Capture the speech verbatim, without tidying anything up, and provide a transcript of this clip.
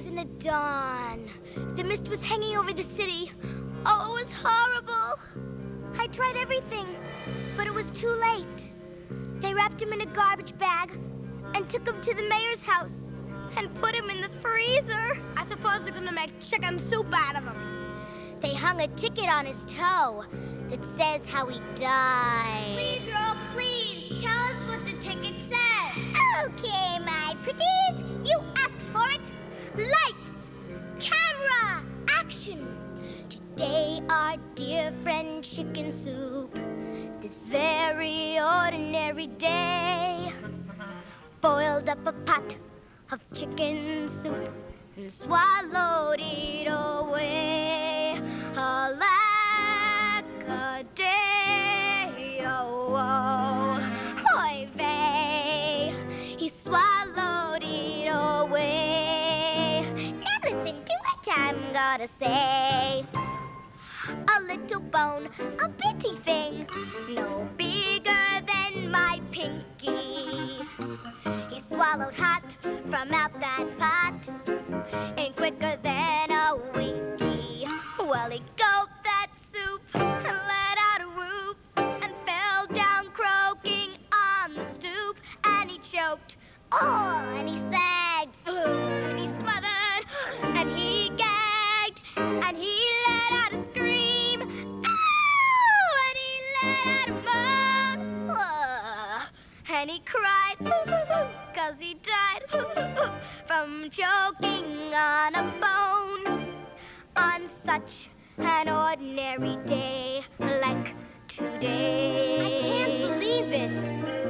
in the dawn. The mist was hanging over the city. Oh, it was horrible. I tried everything, but it was too late. They wrapped him in a garbage bag and took him to the mayor's house and put him in the freezer. I suppose they're gonna make chicken soup out of him. They hung a ticket on his toe that says how he died. Please, Ro, please, tell us what the ticket says. Okay, my pretties, you asked for it. Lights, camera, action. Today, our dear friend Chicken Soup, this very ordinary day, boiled up a pot of chicken soup and swallowed it away. Alack-a-day, oh, oh, oy vey, he swallowed it away. Now listen to what I'm gonna say. A little bone, a bitty thing, no bigger than my pinky. He swallowed hot from out that pot, and quicker than a winky. Well, he gulped that soup and let out a whoop and fell down croaking on the stoop, and he choked, oh, and he sagged, and he smothered, and he gagged, and he let out a scream, oh, and he let out a moan, oh, and he cried, cause he died from choking on a bone on such an ordinary day like today. I can't believe it.